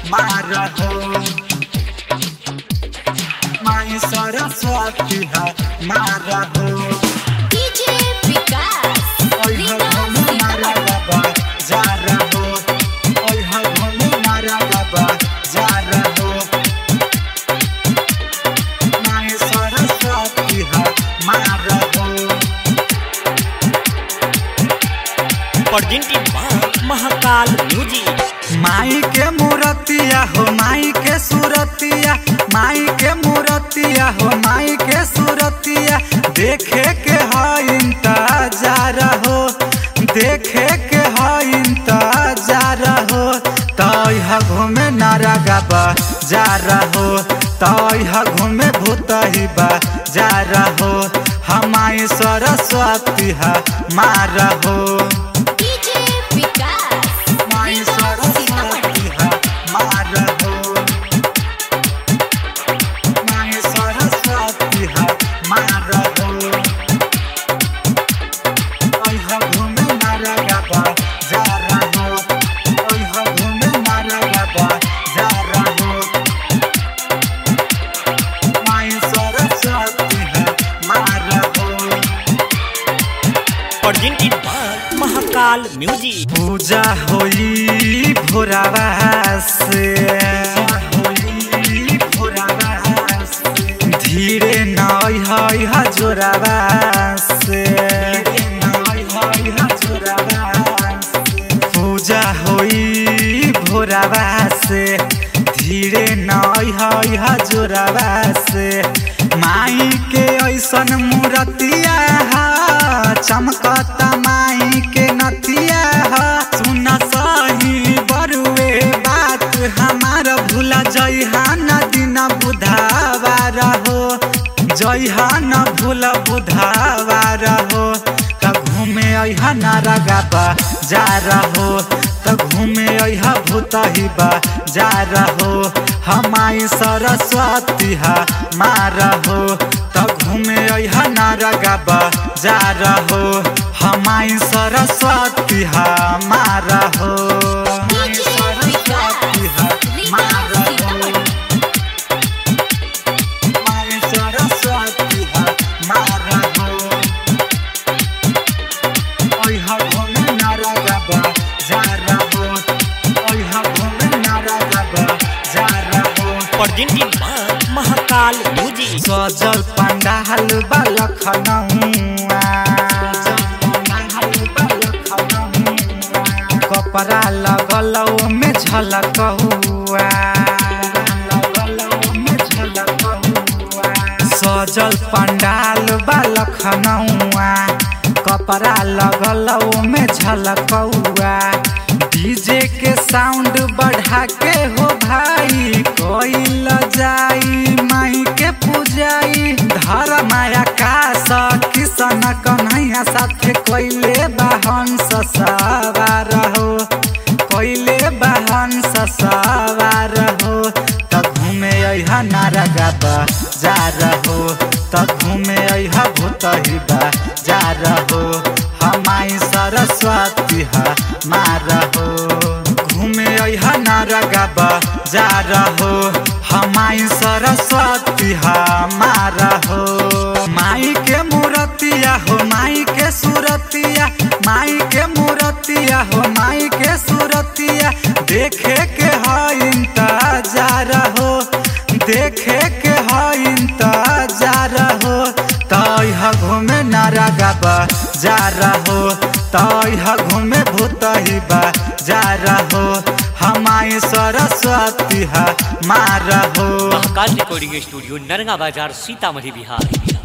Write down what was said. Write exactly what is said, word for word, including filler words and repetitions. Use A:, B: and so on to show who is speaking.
A: मारा हो माई सरस्वती है मारा हो
B: डीजे विकास
A: ओय हो घूमे मारा बाबा जा रहो ओय हो घूमे मारा बाबा जा रहो माई सरस्वती है मारा हो
C: प्रेजेंटेड बाय महाकाल म्यूजिक।
A: माई के मूर्तिया हो माई के सूरतिया माई के मूर्तिया हो माई के सूरतिया देखे के है इंतजार हो देखे के है इंतजार हो तय घूमे नारा गाबा जा रहो तय घूमे भूतही बा जा रहो हमाई सरस्वती है मारा हो
B: डीजे विकास
A: माई सरस्वती है मारा हो माई सरस्वती है मारा हो ओय हो घूमे मारा गाबा जा रहो ओय हो घूमे मारा गाबा जा रहो माई सरस्वती है मारा हो
C: प्रेजेंटेड बाय महाकाल म्यूजिक।
A: पूजा होई भोरावा से होई भोरावा से धीरे नई हई हजोरावा से नई हई हजोरावा से पूजा होई भोरावा से धीरे नई हई हजोरावा से माई के ऐसन मूर्तिया चमकता माई के नथिया सुन सही बरुए बात हमार भूला जइहा न दिन बुधावार हो जइहा न भूल बुधावार हो त घूमे अइहा नारा गाबा जा रहो त घूमे अइहा भूतही बा जा रहो हमाई सरस्वती है मारा हो त घूमे अइहा नारा गाबा जा रहो हमाई सरस्वती है मारा हो हमाई सरस्वती है मारा हो हमाई सरस्वती है मारा हो ओय हो घूमे नारा गाबा जा रहो ओय हो घूमे नारा गाबा जा रहो
C: प्रेजेंटेड बाय महाकाल म्यूजिक।
A: सजल पंडाल बलखनऊआ कपड़ा लगल में झलक हुआ सजल पंडाल बलखनऊआ कपड़ा लगल में झलक हुआ डीजे के साउंड बढ़ा के हो भाई कोइल जाई माई के पूजाई धर माया कास किसन कन्हैया साथे कोइले बाहन सवार हो कोइले बाहन सवार हो त घूमे अइहा नारा गाबा जा रहो त घूमे अइहा भूतही बा जा रहो हमाई सरस्वती है मारा हो घूमे अइहा नारा गाबा जा रहो हमाई सरस्वती है मारा हो माई के मूर्तिया हो माई के सूरतिया माई के मूर्तिया हो माई के सूरतिया देखे के है इंतजार हो देखे के है इंतजार हो तय घूमे नारा गाबा जा रहो तय घूमे भूतही बा जा रहो हमाई सरस्वती है मारा हो
C: महाकाल रिकॉर्डिंग स्टूडियो नरगा बाजार सीतामढ़ी बिहार।